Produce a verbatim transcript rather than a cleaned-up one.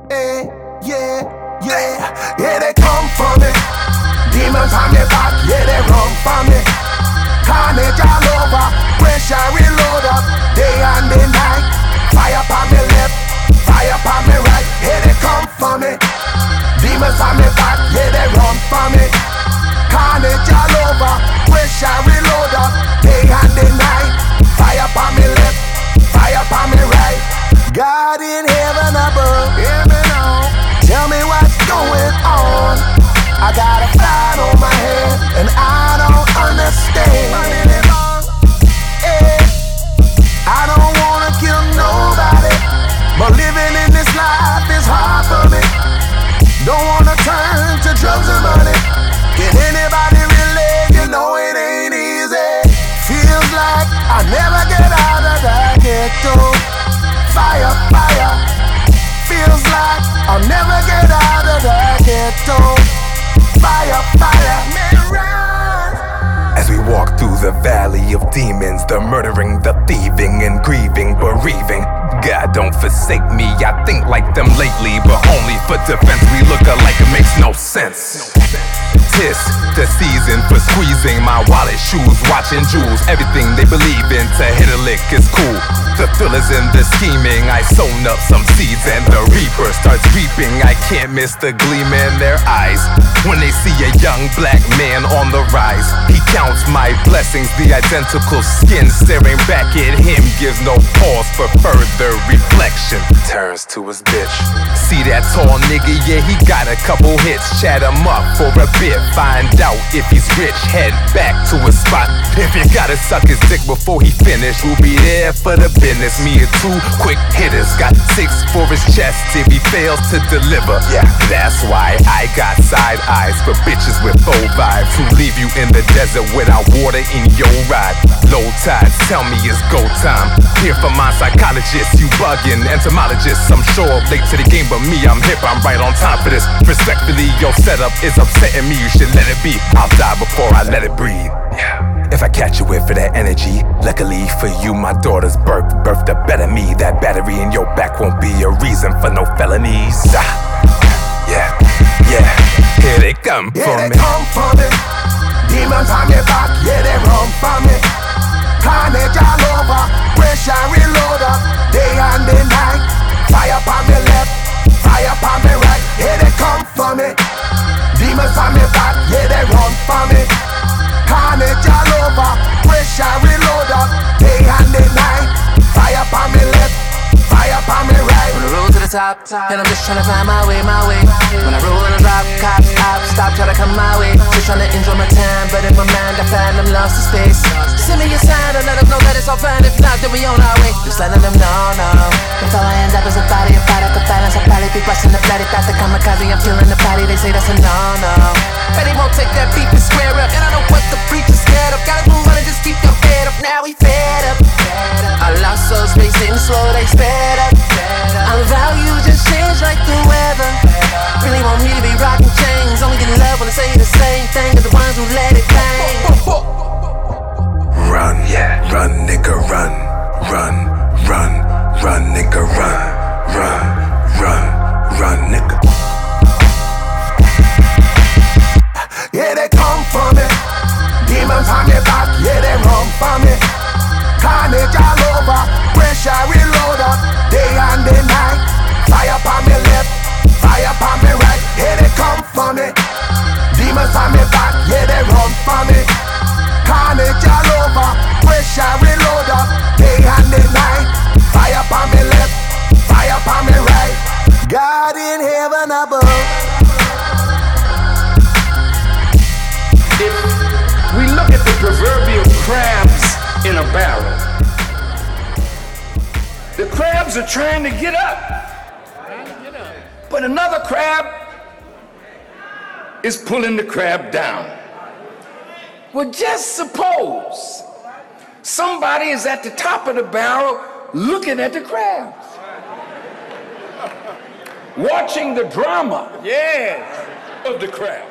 Hey, yeah, yeah, yeah, they come for me. Demons on me back, yeah, they run for me. Carnage all over, pressure reload up, day and the night. Fire upon me left, fire upon me right, yeah, they come for me. Demons on me back, yeah, they run for me. Carnage all over, pressure reload up, day and the night. Fire upon me left, fire upon me right. God in heaven above, hear me now. Tell me what's going on. I got a fly on my head and I don't understand. Hey, I don't wanna kill nobody, but living in this life is hard for me. Don't wanna turn to drugs and money. Can anybody relate? You know it ain't easy. Feels like I never get out of the ghetto. Fire, fire. Feels like I'll never get out of the ghetto. Fire, fire, man, rise. As we walk through the valley of demons, the murdering, the thieving, and grieving, bereaving. God, don't forsake me. I think like them lately, but only for defense. We look alike, it makes no sense. Tis the season for squeezing my wallet, shoes, watching jewels. Everything they believe in to hit a lick is cool. The thrill is in the scheming. I sown up some seeds and the reaper starts reaping. I can't miss the gleam in their eyes when they see a young black man on the rise. He counts my blessings, the identical skin staring back at him gives no pause for further reflection. Turns to his bitch. See that tall nigga? Yeah, he got a couple hits. Chat him up for a bit. Find out if he's rich. Head back to his spot. If you gotta suck his dick before he finish, we'll be there for the business. Me and two quick hitters. Got six for his chest if he fails to deliver. Yeah, that's why I got side eyes for bitches with full vibes who leave you in the desert without water in your ride. Low tides tell me it's go time. Here for my psychologist, you bugging entomologists. I'm sure late to the game, but me, I'm hip, I'm right on time for this. Respectfully, your setup is upsetting me. You should let it be. I'll die before I let it breathe. Yeah. If I catch you with for that energy, luckily for you, my daughter's birth birthed a better me. That battery in your back won't be a reason for no felonies. Ah. Yeah, yeah, here they come yeah, for they me. come for me. Demons on me back, yeah, they run for me. Carnage all over, pressure reload up, day and the night. Fire upon me left, fire upon me right, yeah, they come for me. Demons on me back, yeah, they run for me. Carnage all over, pressure reload up, day and the night. Fire upon me left, fire upon me right. On the road to the top, and I'm just trying to find my way, my way. When I roll in a drop, cops stop, stop, try to come my way. Just trying to enjoy my time, but in my mind I find I'm lost in space. Send me a sign to let them know that it's all fine. If not, then we on our way. Just letting them know, no. Before I end up as a body, a body could balance. I'll probably be busting the bloody thought the kamikaze. I'm feeling the body, they say that's a no-no. But they won't take that beat and square up. And I know what the preacher's scared of. Gotta move on and just keep your head up. Now we fed up. Our lost souls racing slow, they sped up. Our values just change like the weather. Really want me to be rocking chains. Only get love when I say the same thing as the ones who let it bang. Run, yeah, run, nigga, run, run, run, run, nigga, run, run, run, run, nigga. Yeah, they come for me. Demons on me back, yeah, they run for me. Carnage all over, pressure reload up, day and the night. Fire upon me left, fire upon me right, yeah, they come for me. Demons on me back, yeah, they run for me. Carnage all over, pressure reload up, day and the night. Fire upon me left, fire upon me right. God in heaven above. If we look at the proverbial crabs in a barrel, the crabs are trying to get up, but another crab is pulling the crab down. Well, just suppose somebody is at the top of the barrel looking at the crabs, watching the drama yes. of the crab.